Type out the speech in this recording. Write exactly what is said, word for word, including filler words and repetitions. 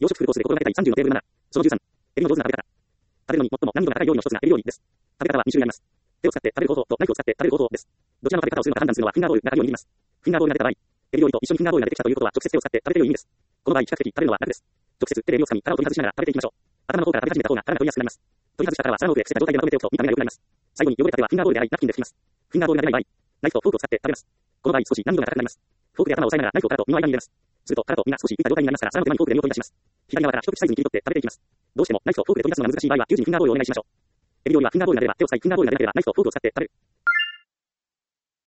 養殖フルコースで心がけたいさんじゅうのテーブルなな。そのじゅうさん。エビの上手な食べ方。食べるのに最も難易度が高い料理の一つがエビ料理です。食べ方はに種類あります。手を使って食べる方法とナイフを使って食べる方法です。どちらの食べ方をするのか判断するのはフィンガーボールが鍵を握ります。フィンガーボールが出た場合、エビ料理と一緒にフィンガーボールが出てきたということは直接手を使って食べている意味です。この場合、比較的食べるのは楽です。直接手でエビを掴み、殻を取り外しながら食べていきましょう。頭の方から食べ始めた方が殻が取りやすくなります。取り外した殻は皿の上で伏せた状態でまとめておくと見た目が良くなります。最後に汚れた手はフィンガーボールで洗い、ナプキンで拭きます。フィンガーボールが出ない場合、ナイフとフォークを使って食べます。この場合、少し難易度が高くなります。フォークで頭を押さえながらナイフを殻と身の間に入れます。すると殻と身が少し浮いた状態になりますから、皿の手前にフォークで身を取り出します。左側から一口サイズに切り取って食べていきます。どうしてもナイフとフォークで取り出すのが難しい場合は、十字にフィンガーボールをお願いしましょう。エビ料理はフィンガーボールが出れば手を使い、フィンガーボールが出なければナイフとフォークを使って食べる。